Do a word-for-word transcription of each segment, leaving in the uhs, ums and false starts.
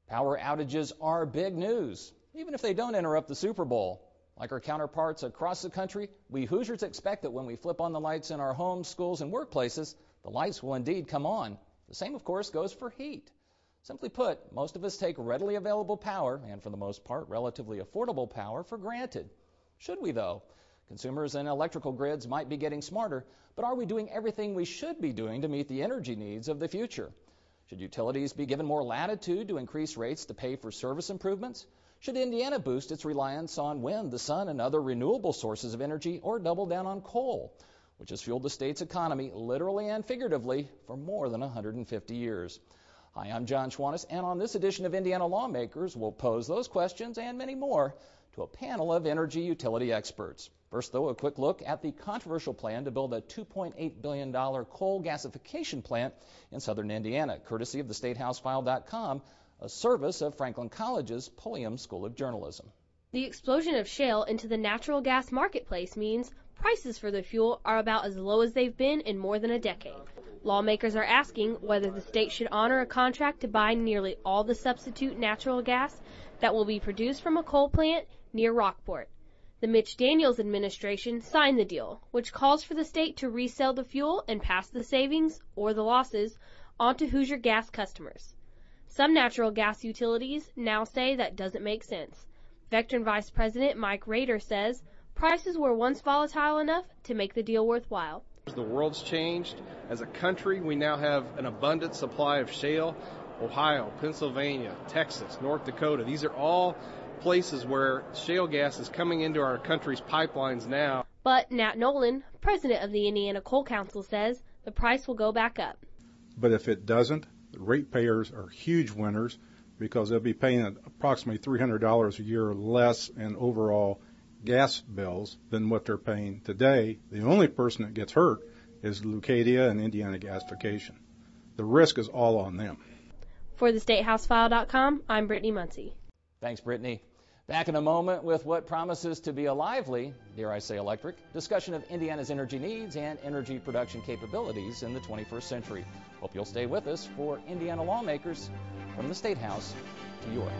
Power outages are big news, even if they don't interrupt the Super Bowl. Like our counterparts across the country, we Hoosiers expect that when we flip on the lights in our homes, schools, and workplaces, the lights will indeed come on. The same, of course, goes for heat. Simply put, most of us take readily available power, and for the most part, relatively affordable power, for granted. Should we, though? Consumers and electrical grids might be getting smarter, but are we doing everything we should be doing to meet the energy needs of the future? Should utilities be given more latitude to increase rates to pay for service improvements? Should Indiana boost its reliance on wind, the sun, and other renewable sources of energy, or double down on coal, which has fueled the state's economy literally and figuratively for more than one hundred fifty years? Hi, I'm John Schwantes, and on this edition of Indiana Lawmakers, we'll pose those questions and many more to a panel of energy utility experts. First, though, a quick look at the controversial plan to build a two point eight billion dollars coal gasification plant in southern Indiana, courtesy of the state house file dot com, a service of Franklin College's Pulliam School of Journalism. The explosion of shale into the natural gas marketplace means prices for the fuel are about as low as they've been in more than a decade. Lawmakers are asking whether the state should honor a contract to buy nearly all the substitute natural gas that will be produced from a coal plant near Rockport. The Mitch Daniels administration signed the deal, which calls for the state to resell the fuel and pass the savings, or the losses, on to Hoosier gas customers. Some natural gas utilities now say that doesn't make sense. Vectren Vice President Mike Rader says prices were once volatile enough to make the deal worthwhile. The world's changed. As a country, we now have an abundant supply of shale. Ohio, Pennsylvania, Texas, North Dakota, these are all places where shale gas is coming into our country's pipelines now. But Nat Nolan, president of the Indiana Coal Council, says the price will go back up. But if it doesn't, the ratepayers are huge winners because they'll be paying approximately three hundred dollars a year less in overall gas bills than what they're paying today. The only person that gets hurt is Leucadia and Indiana Gasification. The risk is all on them. For the state house file dot com, I'm Brittany Muncie. Thanks, Brittany. Back in a moment with what promises to be a lively, dare I say electric, discussion of Indiana's energy needs and energy production capabilities in the twenty-first century. Hope you'll stay with us for Indiana Lawmakers, from the State House to your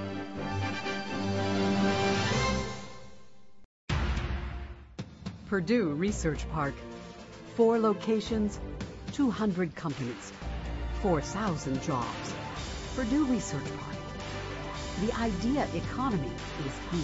house. Purdue Research Park. Four locations, two hundred companies, four thousand jobs. Purdue Research Park. The idea economy is here.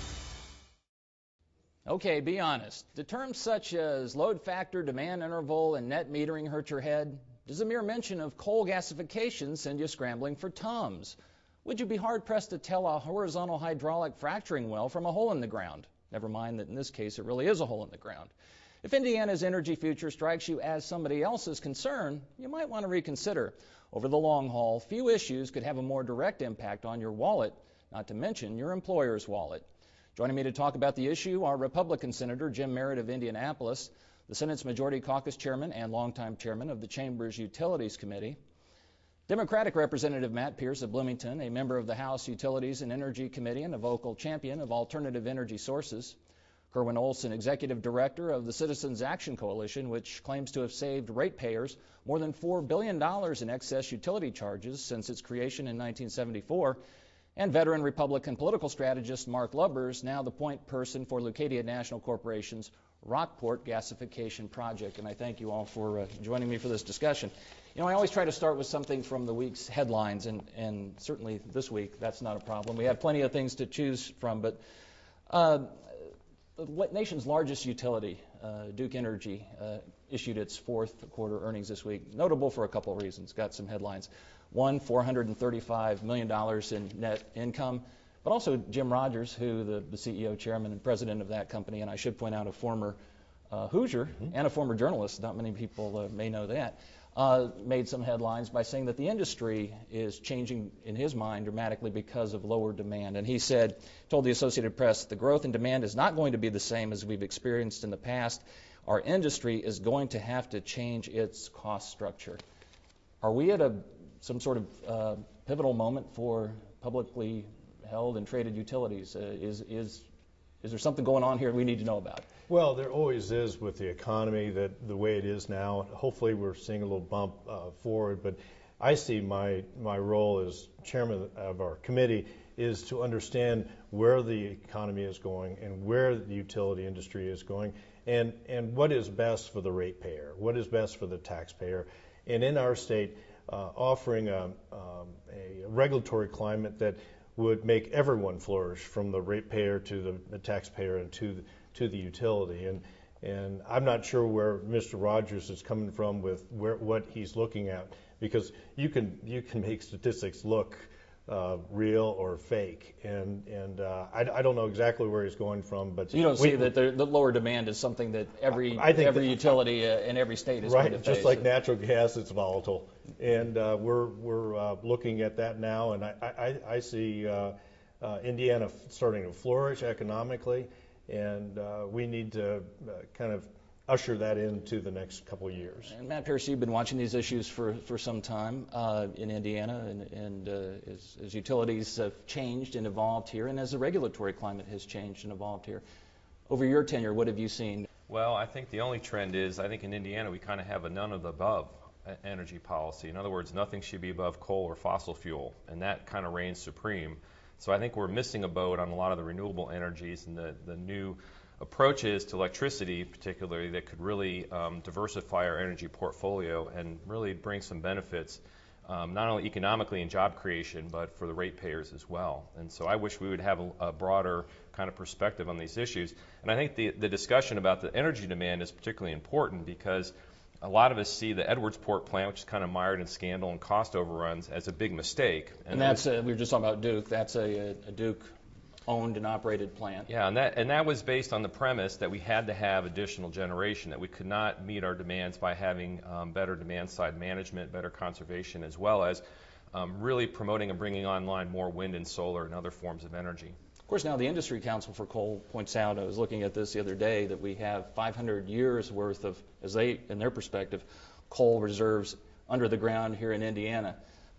Okay, be honest. Do terms such as load factor, demand interval, and net metering hurt your head? Does a mere mention of coal gasification send you scrambling for Tums? Would you be hard-pressed to tell a horizontal hydraulic fracturing well from a hole in the ground? Never mind that in this case it really is a hole in the ground. If Indiana's energy future strikes you as somebody else's concern, you might want to reconsider. Over the long haul, few issues could have a more direct impact on your wallet, not to mention your employer's wallet. Joining me to talk about the issue are Republican Senator Jim Merritt of Indianapolis, the Senate's Majority Caucus Chairman and longtime Chairman of the Chamber's Utilities Committee, Democratic Representative Matt Pierce of Bloomington, a member of the House Utilities and Energy Committee and a vocal champion of alternative energy sources, Kerwin Olson, Executive Director of the Citizens Action Coalition, which claims to have saved ratepayers more than four billion dollars in excess utility charges since its creation in nineteen seventy-four, and veteran Republican political strategist Mark Lubbers, now the point person for Leucadia National Corporation's Rockport Gasification Project. And I thank you all for uh, joining me for this discussion. You know, I always try to start with something from the week's headlines, and, and certainly this week that's not a problem. We have plenty of things to choose from, but uh, the nation's largest utility, uh, Duke Energy, uh, issued its fourth quarter earnings this week, notable for a couple of reasons. Got some headlines. One, four hundred thirty-five million dollars in net income, but also Jim Rogers, who the, the C E O, chairman, and president of that company, and I should point out a former uh, Hoosier mm-hmm. and a former journalist, not many people uh, may know that, uh, made some headlines by saying that the industry is changing, in his mind, dramatically because of lower demand. And he said, told the Associated Press, the growth in demand is not going to be the same as we've experienced in the past. Our industry is going to have to change its cost structure. Are we at a some sort of uh, pivotal moment for publicly held and traded utilities? Uh, is is is there something going on here we need to know about? Well, there always is with the economy, that the way it is now. Hopefully we're seeing a little bump uh, forward, but I see my my role as chairman of our committee is to understand where the economy is going and where the utility industry is going, and, and what is best for the ratepayer, what is best for the taxpayer. And in our state, uh, offering a, um, a regulatory climate that would make everyone flourish, from the ratepayer to the, the taxpayer and to the, to the utility. And and I'm not sure where Mister Rogers is coming from with where, what he's looking at, because you can you can make statistics look Uh, real or fake, and and uh, I, I don't know exactly where he's going from, but so you don't we, see that the, the lower demand is something that every I think every that, utility uh, in every state is right, going to face. just like natural gas, it's volatile, and uh, we're we're uh, looking at that now, and I I, I see uh, uh, Indiana starting to flourish economically, and uh, we need to uh, kind of usher that into the next couple of years. And Matt Pierce, you've been watching these issues for, for some time uh, in Indiana, and, and uh, as, as utilities have changed and evolved here, and as the regulatory climate has changed and evolved here. Over your tenure, what have you seen? Well, I think the only trend is, I think in Indiana we kind of have a none of the above energy policy. In other words, nothing should be above coal or fossil fuel, and that kind of reigns supreme. So I think we're missing a boat on a lot of the renewable energies and the, the new approaches to electricity, particularly, that could really um, diversify our energy portfolio and really bring some benefits, um, not only economically in job creation, but for the ratepayers as well. And so I wish we would have a, a broader kind of perspective on these issues. And I think the, the discussion about the energy demand is particularly important, because a lot of us see the Edwardsport plant, which is kind of mired in scandal and cost overruns, as a big mistake. And, and that's, a, we were just talking about Duke, that's a, a Duke owned and operated plant. Yeah, and that and that was based on the premise that we had to have additional generation, that we could not meet our demands by having um, better demand side management, better conservation, as well as um, really promoting and bringing online more wind and solar and other forms of energy. Of course, now the Industry Council for Coal points out, I was looking at this the other day, that we have five hundred years worth of, as they, in their perspective, coal reserves under the ground here in Indiana.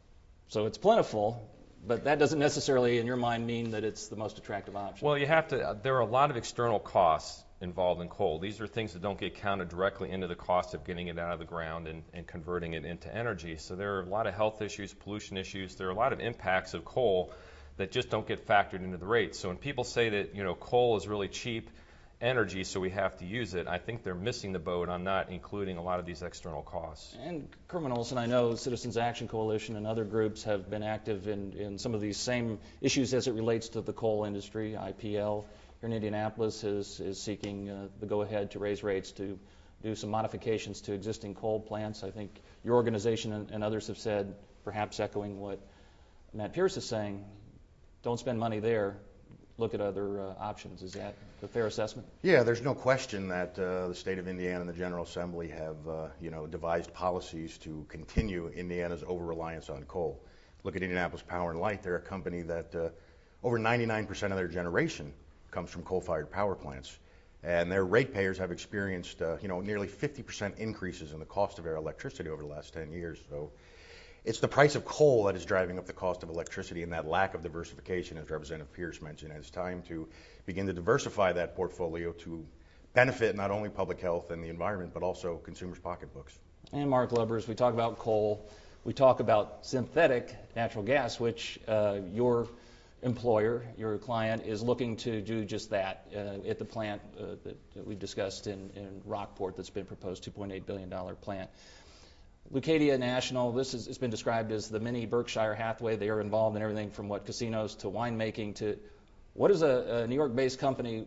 So it's plentiful, but that doesn't necessarily, in your mind, mean that it's the most attractive option. Well, you have to, there are a lot of external costs involved in coal. These are things that don't get counted directly into the cost of getting it out of the ground and, and converting it into energy. So there are a lot of health issues, pollution issues. There are a lot of impacts of coal that just don't get factored into the rates. So when people say that, you know, coal is really cheap energy, so we have to use it, I think they're missing the boat on not including a lot of these external costs. And Kerwin Olson, I know Citizens Action Coalition and other groups have been active in, in some of these same issues as it relates to the coal industry. I P L here in Indianapolis is, is seeking uh, the go-ahead to raise rates to do some modifications to existing coal plants. I think your organization and, and others have said, perhaps echoing what Matt Pierce is saying, don't spend money there, look at other uh, options. Is that a fair assessment? Yeah, there's no question that uh, the state of Indiana and the General Assembly have, uh, you know, devised policies to continue Indiana's over-reliance on coal. Look at Indianapolis Power and Light. They're a company that uh, over ninety-nine percent of their generation comes from coal-fired power plants. And their ratepayers have experienced, uh, you know, nearly fifty percent increases in the cost of their electricity over the last ten years. So it's the price of coal that is driving up the cost of electricity, and that lack of diversification, as Representative Pierce mentioned. And it's time to begin to diversify that portfolio to benefit not only public health and the environment, but also consumers' pocketbooks. And Mark Lubbers, we talk about coal, we talk about synthetic natural gas, which uh, your employer, your client, is looking to do just that uh, at the plant uh, that, that we discussed in, in Rockport that's been proposed, two point eight billion dollars plant. Leucadia National, this has been described as the mini Berkshire Hathaway. They are involved in everything from what casinos to winemaking to what is a, a New York-based company,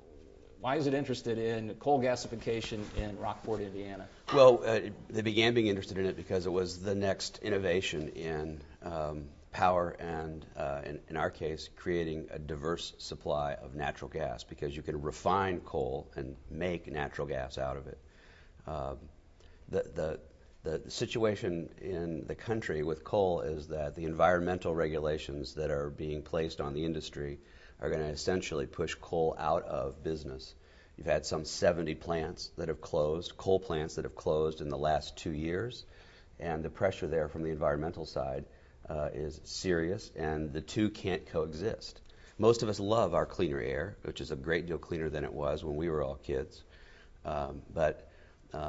why is it interested in coal gasification in Rockport, Indiana? Well, uh, they began being interested in it because it was the next innovation in um, power and, uh, in, in our case, creating a diverse supply of natural gas, because you can refine coal and make natural gas out of it. Um, the, the The situation in the country with coal is that the environmental regulations that are being placed on the industry are going to essentially push coal out of business. You've had some seventy plants that have closed, coal plants that have closed in the last two years, and the pressure there from the environmental side uh, is serious, and the two can't coexist. Most of us love our cleaner air, which is a great deal cleaner than it was when we were all kids, um, but um,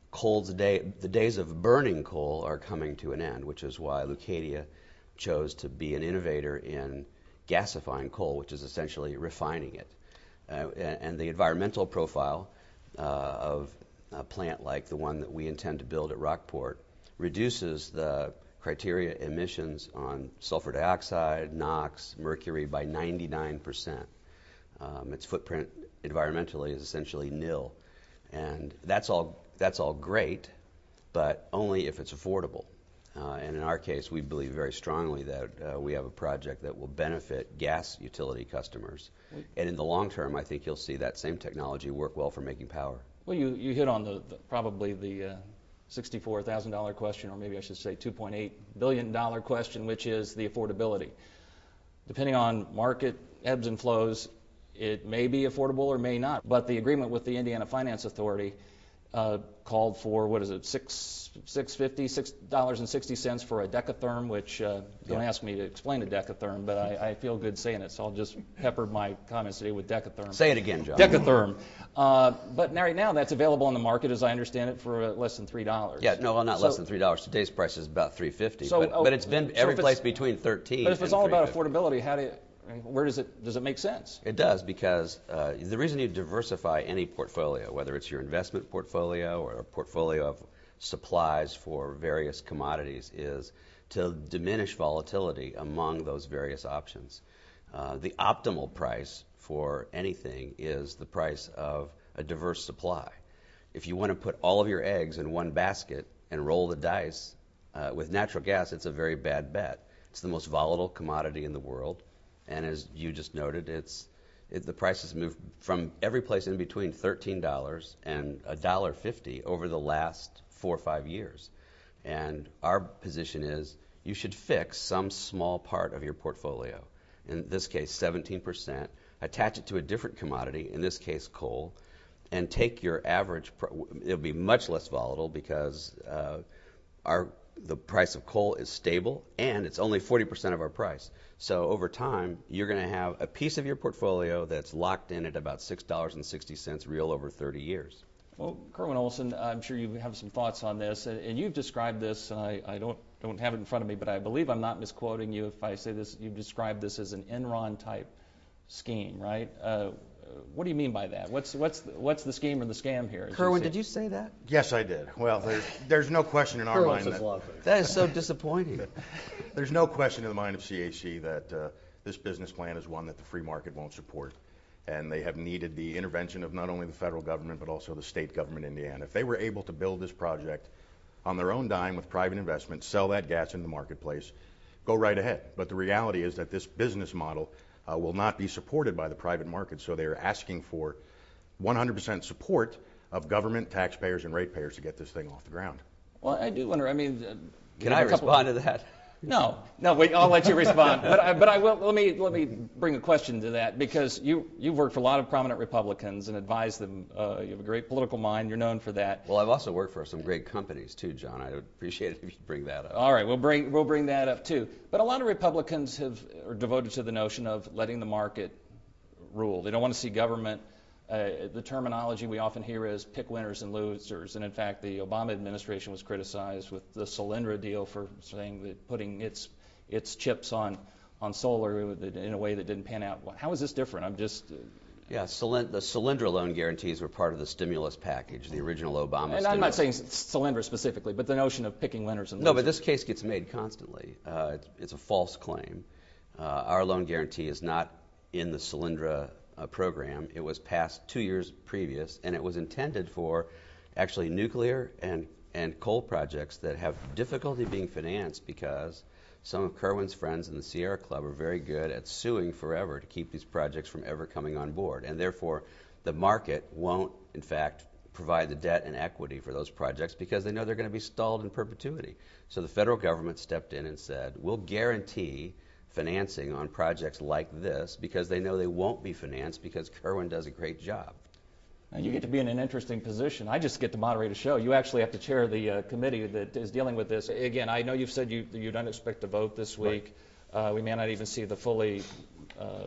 coal's day, the days of burning coal are coming to an end, which is why Leucadia chose to be an innovator in gasifying coal, which is essentially refining it. Uh, and, and the environmental profile uh, of a plant like the one that we intend to build at Rockport reduces the criteria emissions on sulfur dioxide, NOx, mercury by ninety-nine percent. Um, its footprint environmentally is essentially nil. And that's all, that's all great, but only if it's affordable. Uh, and in our case, we believe very strongly that uh, we have a project that will benefit gas utility customers. And in the long term, I think you'll see that same technology work well for making power. Well, you, you hit on the, the probably the uh, sixty-four thousand dollars question, or maybe I should say two point eight billion dollars question, which is the affordability. Depending on market ebbs and flows, it may be affordable or may not. But the agreement with the Indiana Finance Authority uh, called for, what is it, six six fifty, six dollars and sixty cents for a decatherm, which uh, don't yeah. ask me to explain a decatherm, but I, I feel good saying it, so I'll just pepper my comments today with decatherm. Say it again, John. Decatherm. Uh, but now, right now, that's available on the market, as I understand it, for uh, less than three dollars. Yeah, no, well, not so, less than three dollars. Today's price is about three fifty. So, but, oh, but it's been so every if place between thirteen. But if it's and all about three fifty. affordability, how do you, where does it does it make sense? It does, because uh, the reason you diversify any portfolio, whether it's your investment portfolio or a portfolio of supplies for various commodities, is to diminish volatility among those various options. Uh, the optimal price for anything is the price of a diverse supply. If you want to put all of your eggs in one basket and roll the dice, uh, with natural gas, it's a very bad bet. It's the most volatile commodity in the world. And as you just noted, it's it, the prices moved from every place in between thirteen dollars and one dollar fifty over the last four or five years. And our position is you should fix some small part of your portfolio, in this case seventeen percent, attach it to a different commodity, in this case coal, and take your average, pr- it'll be much less volatile because uh, our the price of coal is stable, and it's only forty percent of our price. So over time, you're going to have a piece of your portfolio that's locked in at about six dollars and sixty cents real over thirty years. Well, Kerwin Olson, I'm sure you have some thoughts on this, and, and you've described this, and I, I don't don't have it in front of me, but I believe I'm not misquoting you if I say this. You've described this as an Enron type scheme, right? Uh, What do you mean by that? What's what's the, what's the scheme or the scam here? Kerwin, did you say that? Yes, I did. Well, there's, there's no question in our Kerwin mind says that, a lot of things. That is so disappointing. there's no question in the mind of C H C that uh, this business plan is one that the free market won't support. And they have needed the intervention of not only the federal government, but also the state government in Indiana. If they were able to build this project on their own dime with private investment, sell that gas in the marketplace, go right ahead. But the reality is that this business model Uh, will not be supported by the private market, so they're asking for one hundred percent support of government, taxpayers, and ratepayers to get this thing off the ground. Well, I do wonder. I mean, uh, Can I respond to that? No, no. Wait, I'll let you respond. But I, but I will. Let me let me bring a question to that, because you you've worked for a lot of prominent Republicans and advised them. Uh, you have a great political mind. You're known for that. Well, I've also worked for some great companies too, John. I would appreciate it if you'd bring that up. All right, we'll bring we'll bring that up too. But a lot of Republicans have are devoted to the notion of letting the market rule. They don't want to see government. Uh, the terminology we often hear is pick winners and losers. And in fact, the Obama administration was criticized with the Solyndra deal for saying that putting its its chips on on solar in a way that didn't pan out. How is this different? I'm just. Uh, Yeah, Solynd- the Solyndra loan guarantees were part of the stimulus package, the original Obama and stimulus. I'm not saying Solyndra specifically, but the notion of picking winners and No, losers. but this case gets made constantly. Uh, it's, it's a false claim. Uh, our loan guarantee is not in the Solyndra uh, program. It was passed two years previous, and it was intended for actually nuclear and, and coal projects that have difficulty being financed because some of Kerwin's friends in the Sierra Club are very good at suing forever to keep these projects from ever coming on board. And therefore, the market won't, in fact, provide the debt and equity for those projects because they know they're going to be stalled in perpetuity. So the federal government stepped in and said, we'll guarantee financing on projects like this because they know they won't be financed because Kerwin does a great job. Now you get to be in an interesting position. I just get to moderate a show. You actually have to chair the uh, committee that is dealing with this. Again, I know you've said you you don't expect to vote this week. Right. Uh, we may not even see the fully uh,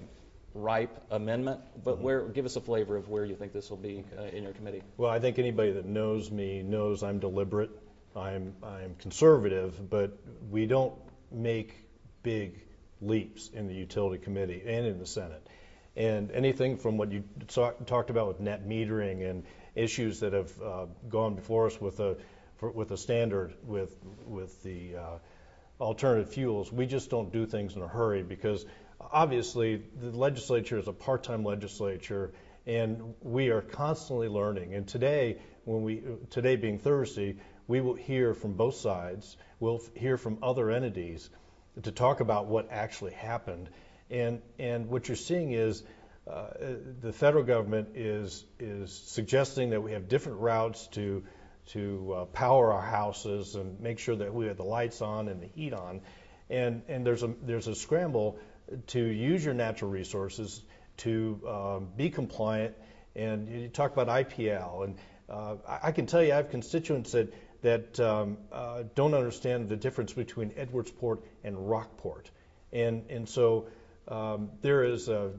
ripe amendment, but mm-hmm. where give us a flavor of where you think this will be uh, in your committee. Well, I think anybody that knows me knows I'm deliberate. I'm I'm conservative, but we don't make big leaps in the Utility Committee and in the Senate. And anything from what you talk, talked about with net metering and issues that have uh, gone before us with a for, with a standard with with the uh, alternative fuels, we just don't do things in a hurry, because obviously the legislature is a part-time legislature, and we are constantly learning. And today, when we today being Thursday, we will hear from both sides. We'll hear from other entities to talk about what actually happened. And and what you're seeing is uh, the federal government is is suggesting that we have different routes to to uh, power our houses and make sure that we have the lights on and the heat on. And and there's a there's a scramble to use your natural resources to um, be compliant. And you talk about I P L, and uh, I, I can tell you I have constituents that that um, uh, don't understand the difference between Edwardsport and Rockport, and and so um, there is a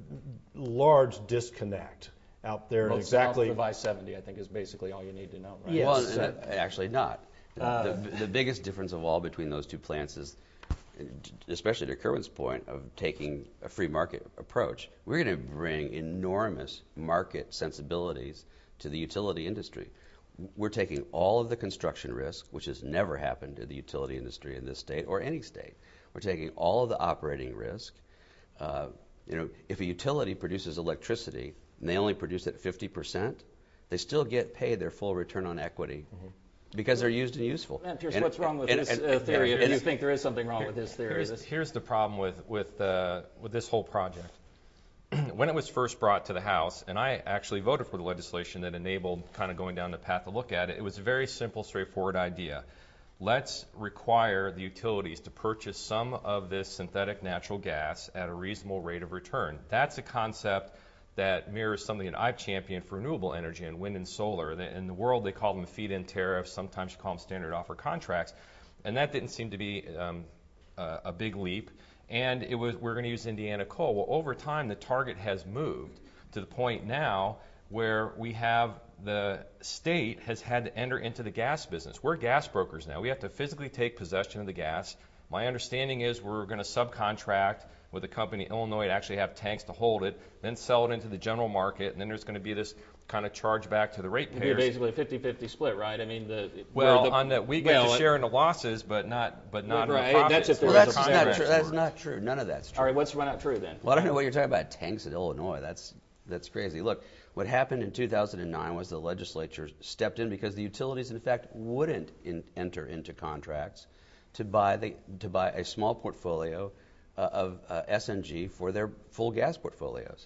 large disconnect out there. Both exactly. South of I seventy, I think, is basically all you need to know, right? Yes. Well, uh, actually not. Uh, the, the biggest difference of all between those two plants is, especially to Kerwin's point of taking a free market approach, we're going to bring enormous market sensibilities to the utility industry. We're taking all of the construction risk, which has never happened to the utility industry in this state or any state. We're taking all of the operating risk. Uh, you know, if a utility produces electricity and they only produce it fifty percent, they still get paid their full return on equity. Mm-hmm. Because they're used and useful. Man, Pierce, and, what's wrong with and, this and, uh, theory? If you think there is something wrong with this theory. Here's, here's the problem with with uh, with this whole project. When it was first brought to the House, and I actually voted for the legislation that enabled kind of going down the path to look at it, it was a very simple, straightforward idea. Let's require the utilities to purchase some of this synthetic natural gas at a reasonable rate of return. That's a concept that mirrors something that I've championed for renewable energy and wind and solar. In the world, they call them feed-in tariffs. Sometimes you call them standard offer contracts. And that didn't seem to be um, a, a big leap. And it was we're going to use Indiana coal. Well, over time, the target has moved to the point now where we have the state has had to enter into the gas business. We're gas brokers now. We have to physically take possession of the gas. My understanding is we're going to subcontract with a company in Illinois to actually have tanks to hold it, then sell it into the general market, and then there's going to be this kind of charge back to the ratepayers. It'd be basically a fifty-fifty split, right? I mean, the well, the, on that we get well, to share in the losses, but not but not right, in the profits. That's if well, that's not true. That's not true. None of that's true. All right, what's not true then? Well, I don't know what you're talking about. Tanks in Illinois. That's that's crazy. Look, what happened in two thousand nine was the legislature stepped in because the utilities, in fact, wouldn't in, enter into contracts to buy the to buy a small portfolio uh, of uh, S N G for their full gas portfolios.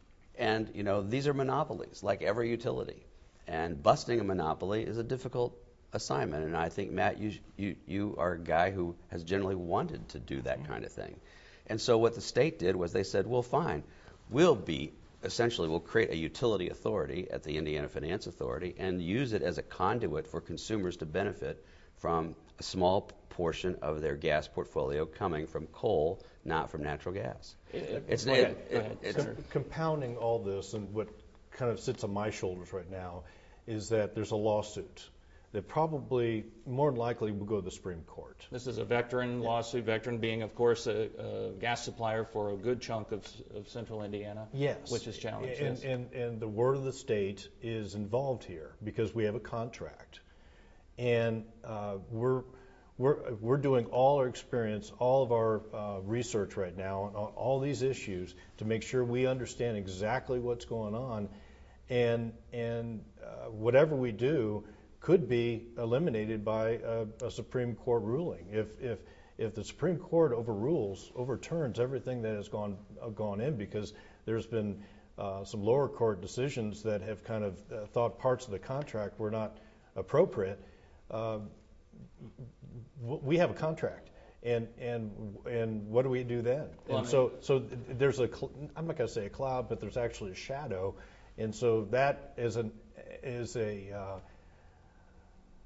And, you know, these are monopolies, like every utility. And busting a monopoly is a difficult assignment. And I think, Matt, you you you are a guy who has generally wanted to do that kind of thing. And so what the state did was they said, well, fine, we'll be, essentially, we'll create a utility authority at the Indiana Finance Authority and use it as a conduit for consumers to benefit from a small portion of their gas portfolio coming from coal, not from natural gas. It, it's it, it, it, it's Com- compounding all this, and what kind of sits on my shoulders right now is that there's a lawsuit that probably more than likely will go to the Supreme Court. This is a Vectren lawsuit, Vectren being, of course, a, a gas supplier for a good chunk of, of central Indiana, yes, which is challenged. And, yes. and, and the word of the state is involved here because we have a contract. And uh, we're, we're, we're doing all our experience, all of our uh, research right now on, on all these issues to make sure we understand exactly what's going on. And, and uh, whatever we do could be eliminated by a, a Supreme Court ruling. If, if, if the Supreme Court overrules, overturns everything that has gone, uh, gone in, because there's been uh, some lower court decisions that have kind of uh, thought parts of the contract were not appropriate, uh, we have a contract. And and and what do we do then? Well, and so so there's a cl- I'm not going to say a cloud, but there's actually a shadow, and so that is an is a uh,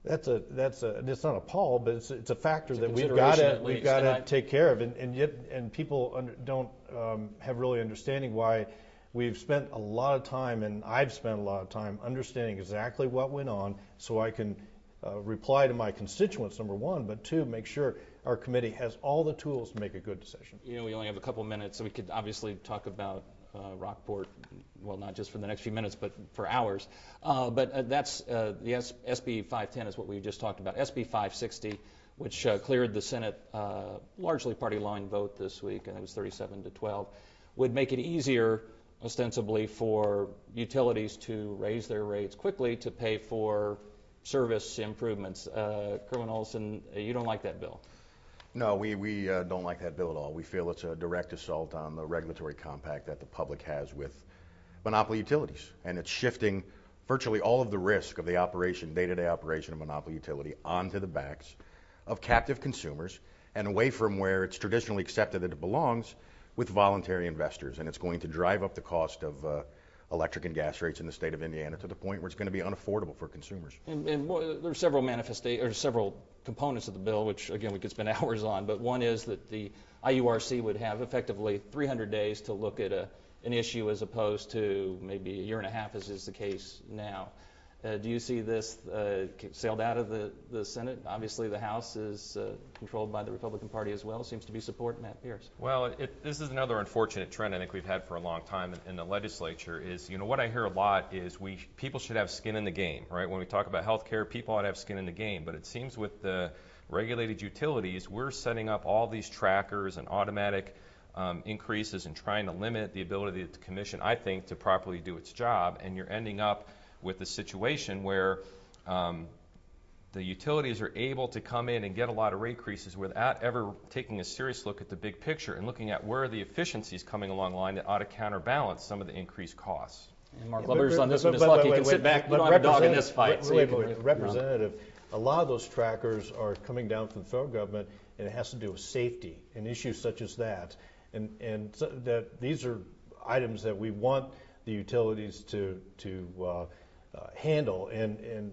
That's a that's a it's not a pall, but it's it's a factor It's a that we've got to we've got to I, take care of, and, and yet and people under, don't um, have really understanding why we've spent a lot of time, and I've spent a lot of time understanding exactly what went on, so I can uh, reply to my constituents. Number one, but two, make sure our committee has all the tools to make a good decision. You know, we only have a couple minutes, so we could obviously talk about uh, Rockport, well, not just for the next few minutes, but for hours. Uh, but uh, that's uh, the S- SB five ten is what we just talked about. S B five sixty, which uh, cleared the Senate uh, largely party line vote this week, and it was thirty-seven to twelve, would make it easier, ostensibly, for utilities to raise their rates quickly to pay for service improvements. Uh, Kerwin Olson, you don't like that bill? No, we, we uh, don't like that bill at all. We feel it's a direct assault on the regulatory compact that the public has with monopoly utilities. And it's shifting virtually all of the risk of the operation, day-to-day operation of monopoly utility onto the backs of captive consumers and away from where it's traditionally accepted that it belongs with voluntary investors. And it's going to drive up the cost of uh, electric and gas rates in the state of Indiana to the point where it's going to be unaffordable for consumers. And, and there are several manifesta- or several components of the bill, which again we could spend hours on. But one is that the I U R C would have effectively three hundred days to look at a, an issue as opposed to maybe a year and a half, as is the case now. Uh, do you see this uh, sailed out of the, the Senate? Obviously, the House is uh, controlled by the Republican Party as well. Seems to be support Matt Pierce. Well, it, this is another unfortunate trend I think we've had for a long time in, in the legislature. Is you know what I hear a lot is we people should have skin in the game, right? When we talk about health care, people ought to have skin in the game. But it seems with the regulated utilities, we're setting up all these trackers and automatic um, increases and trying to limit the ability of the commission, I think, to properly do its job. And you're ending up with a situation where um, the utilities are able to come in and get a lot of rate increases without ever taking a serious look at the big picture and looking at where are the efficiencies coming along the line that ought to counterbalance some of the increased costs. And Mark Yeah, Lubbers but, on this but, one is but, lucky. Wait, He can wait, sit back. But You don't have a dog in this fight. Wait, so wait, you wait, can, Representative, a lot of those trackers are coming down from the federal government, and it has to do with safety and issues such as that. And, and so that these are items that we want the utilities to, to uh, Uh, handle, and, and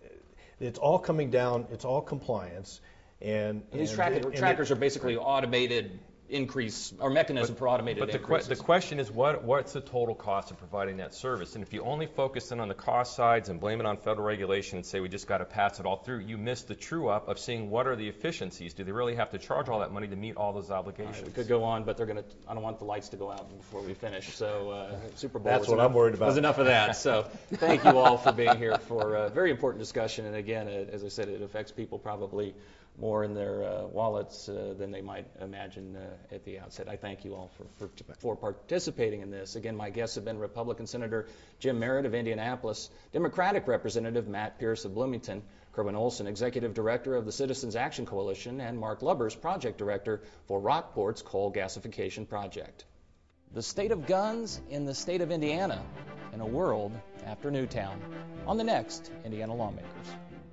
it's all coming down, it's all compliance. And, and these and, track- and trackers it, are basically automated increase or mechanism but, for automated but the, increases. que- the question is what what's the total cost of providing that service? And if you only focus in on the cost sides and blame it on federal regulation and say we just got to pass it all through, you miss the true up of seeing what are the efficiencies. Do they really have to charge all that money to meet all those obligations? Right, we could go on, but they're going to. I don't want the lights to go out before we finish. So uh, Super Bowl. That's was what enough, I'm worried about. Was enough of that. So thank you all for being here for a very important discussion. And again, uh, as I said, it affects people probably more in their uh, wallets uh, than they might imagine uh, at the outset. I thank you all for, for, for participating in this. Again, my guests have been Republican Senator Jim Merritt of Indianapolis, Democratic Representative Matt Pierce of Bloomington, Kerwin Olson, Executive Director of the Citizens Action Coalition, and Mark Lubbers, Project Director for Rockport's coal gasification project. The state of guns in the state of Indiana, in a world after Newtown, on the next Indiana Lawmakers.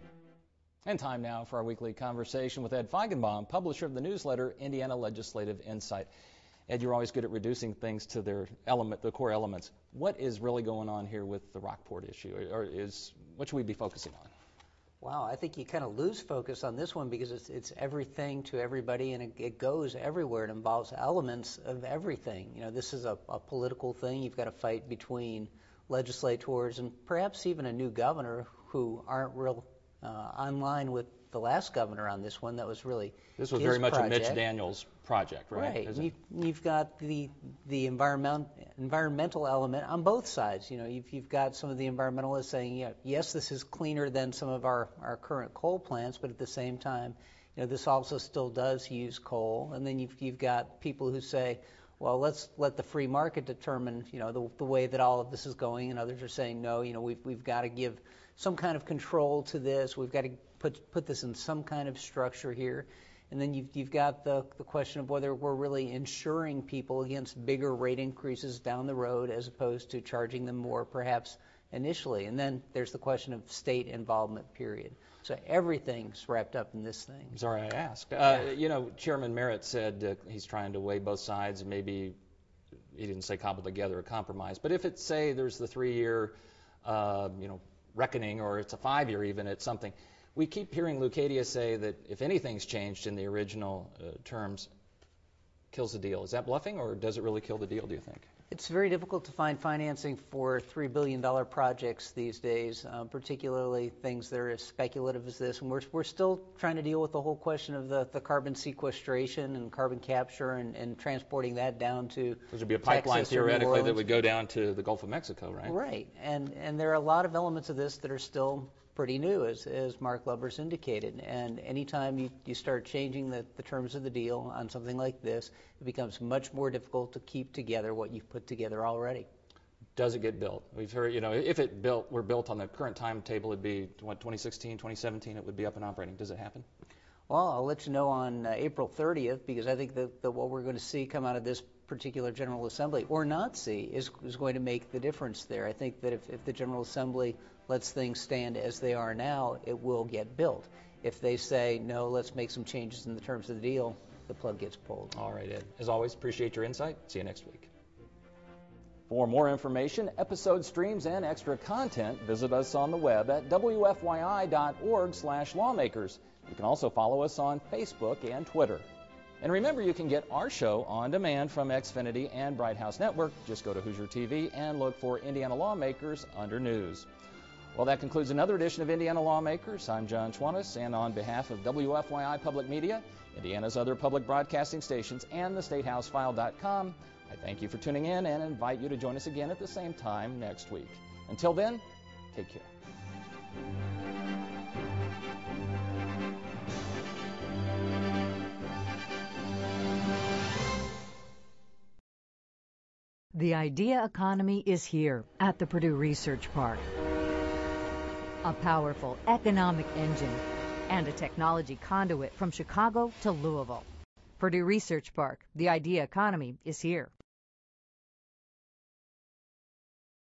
And time now for our weekly conversation with Ed Feigenbaum, publisher of the newsletter Indiana Legislative Insight. Ed, you're always good at reducing things to their element, the core elements. What is really going on here with the Rockport issue, or is what should we be focusing on? Wow, I think you kind of lose focus on this one because it's, it's everything to everybody, and it, it goes everywhere. It involves elements of everything. You know, this is a, a political thing. You've got a fight between legislators and perhaps even a new governor who aren't real Uh, online with the last governor on this one. That was really This was his very much project. a Mitch Daniels project, right? Right. Is And it? you've, you've got the the environment environmental element on both sides. You know, you've you've got some of the environmentalists saying, yeah, yes, this is cleaner than some of our, our current coal plants, but at the same time, you know, this also still does use coal. And then you've you've got people who say, well, let's let the free market determine, you know, the the way that all of this is going. And others are saying, no, you know, we've we've got to give some kind of control to this. We've got to put put this in some kind of structure here. And then you've, you've got the, the question of whether we're really insuring people against bigger rate increases down the road as opposed to charging them more perhaps initially. And then there's the question of state involvement, period. So everything's wrapped up in this thing. Sorry I asked. Uh, Yeah. You know, Chairman Merritt said uh, he's trying to weigh both sides, and maybe he didn't say cobble together a compromise. But if it's, say, there's the three-year, uh, you know, reckoning, or it's a five-year even at something, We keep hearing Leucadia say that if anything's changed in the original uh, terms, kills the deal. Is that bluffing, or does it really kill the deal, do you think? It's very difficult to find financing for three billion dollars projects these days, um, particularly things that are as speculative as this. And we're, we're still trying to deal with the whole question of the, the carbon sequestration and carbon capture and, and transporting that down to There would be a pipeline Texas or New theoretically that Orleans. would go down to the Gulf of Mexico, right? Right. And, and there are a lot of elements of this that are still pretty new, as, as Mark Lubbers indicated. And anytime you, you start changing the, the terms of the deal on something like this, it becomes much more difficult to keep together what you've put together already. Does it get built? We've heard, you know, if it built were built on the current timetable, it'd be what, twenty sixteen, twenty seventeen, it would be up and operating. Does it happen? Well, I'll let you know on uh, April thirtieth, because I think that, that what we're going to see come out of this particular General Assembly, or not see, is, is going to make the difference there. I think that if, if the General Assembly lets things stand as they are now, it will get built. If they say, no, let's make some changes in the terms of the deal, the plug gets pulled. All right, Ed. As always, appreciate your insight. See you next week. For more information, episode streams, and extra content, visit us on the web at W F Y I dot org slash lawmakers. You can also follow us on Facebook and Twitter. And remember, you can get our show on demand from Xfinity and Bright House Network. Just go to Hoosier T V and look for Indiana Lawmakers under News. Well, that concludes another edition of Indiana Lawmakers. I'm John Schwantes, and on behalf of W F Y I Public Media, Indiana's other public broadcasting stations, and the State House File dot com, I thank you for tuning in and invite you to join us again at the same time next week. Until then, take care. The idea economy is here at the Purdue Research Park. A powerful economic engine and a technology conduit from Chicago to Louisville. Purdue Research Park, the idea economy is here.